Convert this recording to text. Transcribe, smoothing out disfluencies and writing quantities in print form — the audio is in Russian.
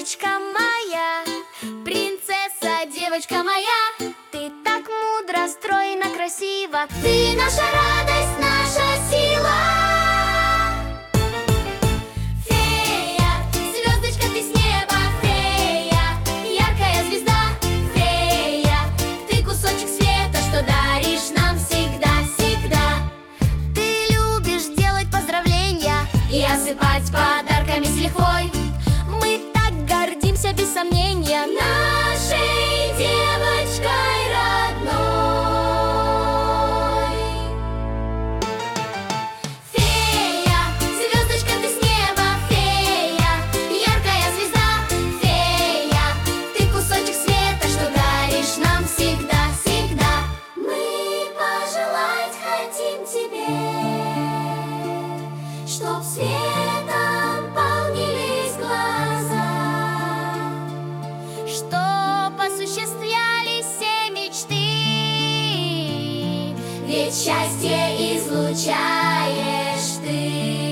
звездочка моя, принцесса, девочка моя. Ты так мудро, стройно, красиво. Ты наша радость, наша сила. Фея, звездочка, ты с неба. Фея, яркая звезда. Фея, ты кусочек света, что даришь нам всегда, всегда. Ты любишь делать поздравления и осыпать подарками с лихвой. Мы так гордимся, без сомнения, нашей девочкой родной. Фея, звездочка, ты с неба. Фея, яркая звезда. Фея, ты кусочек света, что даришь нам всегда, всегда. Мы пожелать хотим тебе, чтоб светом полнились глаза, чтоб осуществлялись все мечты. Ведь счастье излучаешь ты.